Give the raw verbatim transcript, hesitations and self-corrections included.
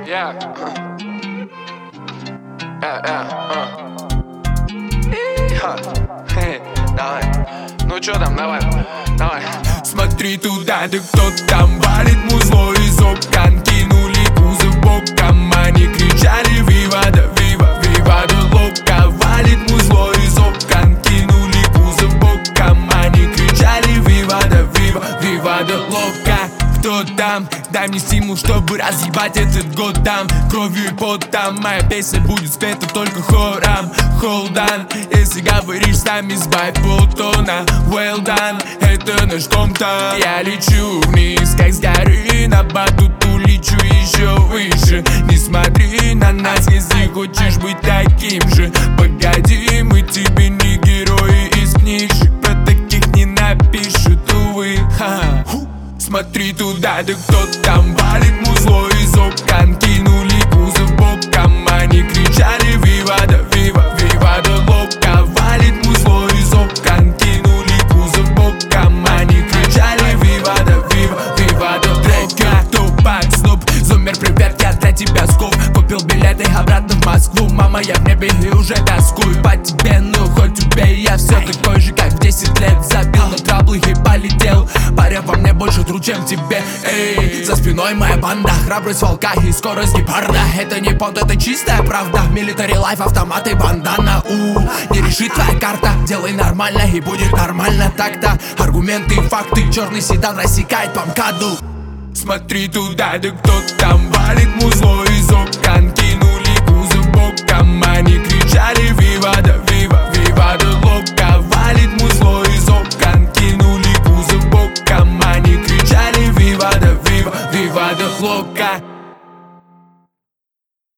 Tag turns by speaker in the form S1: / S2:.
S1: Yeah. Yeah, yeah, uh. Ха. Хе, давай. Ну чё там, давай, давай.
S2: Смотри туда, да кто там валит музло из окон. Кинули кузов боком, они кричали вива, да вива, вива, да лока. Валит музло из окон, кинули кузов боком, они кричали вива, да вива, вива, да лока. Кто там? Дай мне стимул, чтобы разъебать этот год там. Кровью и потом моя песня будет спета только хором. Hold on, если говоришь с нами, сбавь полтона. Well done, это наш дом-то. Я лечу вниз, как с горы, на батуту лечу еще выше. Не смотри на нас, если хочешь быть таким же. Погоди, мы тебе не герои из книжек, про таких не напишут, увы. Ха-ха. Смотри туда, да кто там валит музло из окон. Кинули кузов боком, они кричали вива, да вива, вива, да лока. Валит музло из окон, кинули кузов боком, они кричали вива, да вива, вива, да лока. Тупак, снуп, зумер, привет, я для тебя скуп. Купил билеты обратно в Москву, мама, я в небе и уже тоскую по тебе. Ну хоть убей, я все такой же, как в десять лет. Забил на траблы и полетел. Паря во мне больше тру, чем тебе. Эй, за спиной моя банда, храбрость волка и скорость гепарда. Это не понт, это чистая правда. Military life, автоматы, бандана. У, не решит твоя карта. Делай нормально и будет нормально так-то. Аргументы, факты, черный седан рассекает по МКАДу. Смотри туда, да кто там валит музло из окон. Кинули кузов боком, они кричали вива, да вива, вива, да лока. Валит музло из окон, кинули кузов боком, они кричали вива, да вива, вива, да лока.